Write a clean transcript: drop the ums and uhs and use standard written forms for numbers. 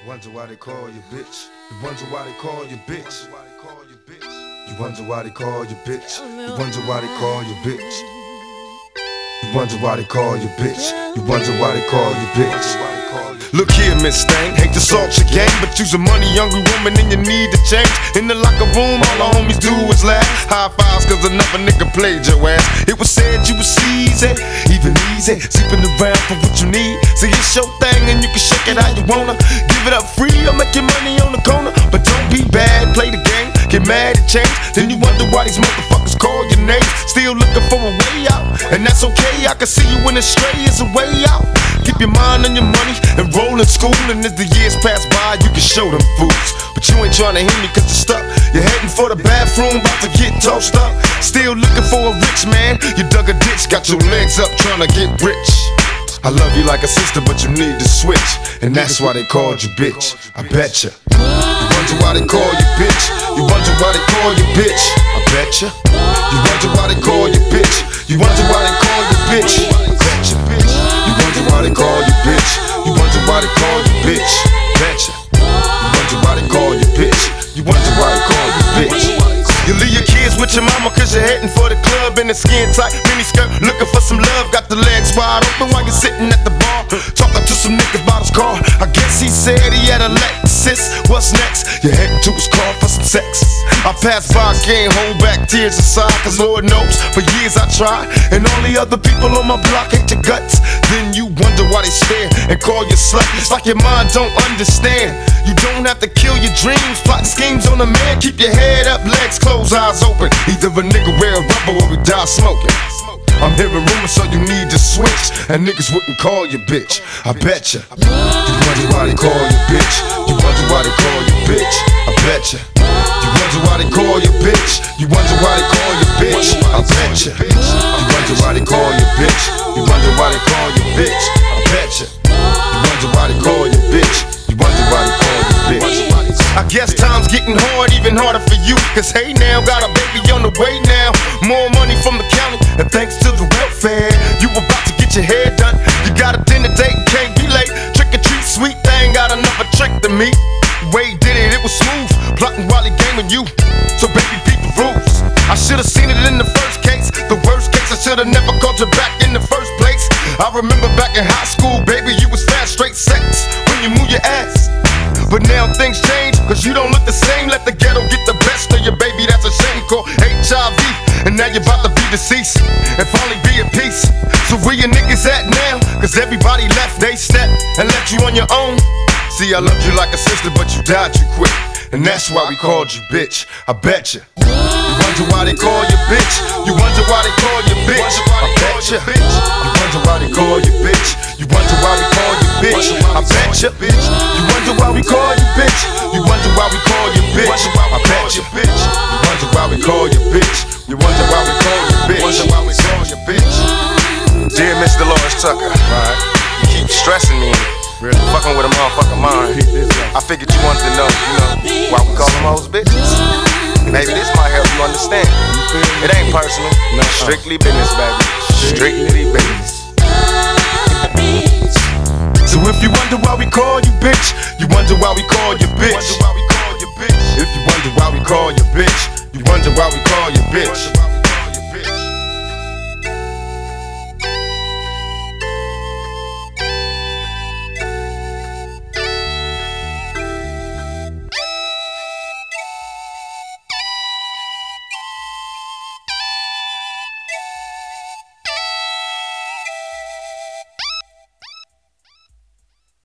wonder why they call you bitch. You wonder why they call you bitch. You wonder why they call you bitch. You wonder why they call you bitch. You wonder why they call you bitch. You wonder why they call you bitch. Look here, Miss Thang, hate to salt your game, but you's a money-hungry woman and you need to change. In the locker room, all the homies do is laugh. High fives cause another nigga played your ass. It was said you was easy, even easy, sleeping around for what you need. See, it's your thing and you can shake it how you wanna. Give it up free or make your money on the corner. But don't be bad, play the game, get mad and change. Then you wonder why these motherfuckers call your name. Still looking for a way out, and that's okay. I can see you when it's stray is a way out. Keep your mind on your money and roll in school, and as the years pass by, you can show them fools. But you ain't trying to hear me cause you're stuck. You're heading for the bathroom, about to get tossed up. Still looking for a rich man. You dug a ditch, got your legs up trying to get rich. I love you like a sister, but you need to switch, and that's why they called you bitch. I betcha. You wonder why they call you bitch. You wonder why they call you bitch. I betcha. You wonder why they call you bitch. You wonder why they call you bitch. I betcha, bitch. You wonder why they call you bitch. You wonder why they call you bitch. Betcha. You wonder why they call you bitch. You wonder why they call you bitch. You leave your kids with your mama cause you're heading for the club in a skin tight mini skirt, looking for some love, got the legs wide open while you're sitting at the bar, talking to some niggas about his car. I guess he said he had a Lexus. What's next? You're heading to his car for some sex. I passed by, can't hold back tears inside, cause Lord knows for years I tried, and all the other people on my block hate your guts. Then you wonder why they stare and call you slut. It's like your mind don't understand. You don't have to kill your dreams, plot schemes on a man. Keep your head up, legs closed, eyes open. Either a nigga wear a rubber or we die smoking. I'm hearing rumors, so you need to switch, and niggas wouldn't call you bitch. I betcha. You wonder why they call you bitch. You wonder why they call you bitch. I betcha. You wonder why they call you bitch. You wonder why they call you bitch. I betcha. You wonder why they call you bitch. You wonder why they call you bitch. I betcha. You wonder why they call you bitch. You wonder why they call you bitch. I guess time's getting hard, even harder for you. Cause hey now, got a baby on the way now. More money from the county, and thanks to the welfare, you about to get your hair done. You got a dinner date, can't be late. Trick or treat, sweet thing, got another trick to me. Way did it, it was smooth, plotting while he gaming you. So baby, beat the rules. I should've seen it in the first case. The worst case, I should've never called you back in the first place. I remember back in high school, baby, you was fast, straight sex when you move your ass. But now things change, cause you don't look the same. Let the ghetto get the best of your baby, that's a shame called HIV. And now you're about to be deceased and finally be at peace. So where your niggas at now? Cause everybody left they step and left you on your own. See, I loved you like a sister, but you died too quick, and that's why we called you bitch. I betcha. You wonder why they call you bitch. You wonder why they call you bitch. I betcha. You wonder why they call you bitch. You wonder why we call you bitch. I betcha. You wonder why we call you bitch. You wonder why we call you bitch. I betcha. You wonder why we call you bitch. You wonder why we call you bitch. Wonder why we call you bitch. Dear Mr. Lawrence Tucker, you keep stressing me, really fucking with a motherfucking mind. I figured you wanted to know, why we call them hoes bitches. Maybe this might help you understand. It ain't personal, strictly business, baby. Strictly business. So if you wonder why we call you bitch, you wonder why we call you bitch. If you wonder why we call you bitch, you wonder why we call you bitch.